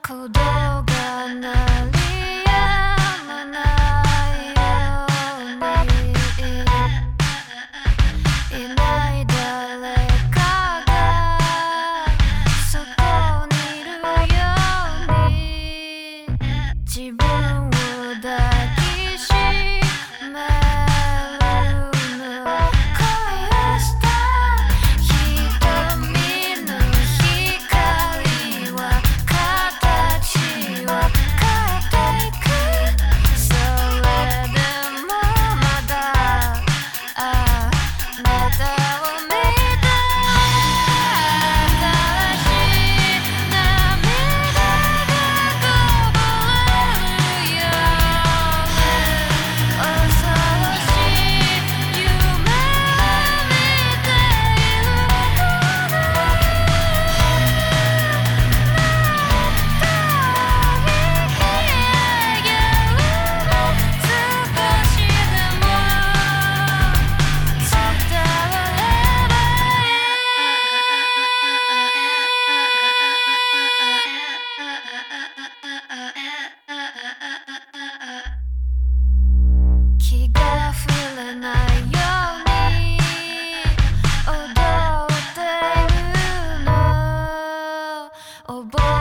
鼓動が鳴りやまないようにいない誰かがそこにいるように自分を抱きしめるの恋をした瞳の光は形を変えていくそれでもまだあなたを見て新しい涙がこぼれるよ恐ろしい夢を見ているの少しでも伝われば気が触れないように踊っているの覚え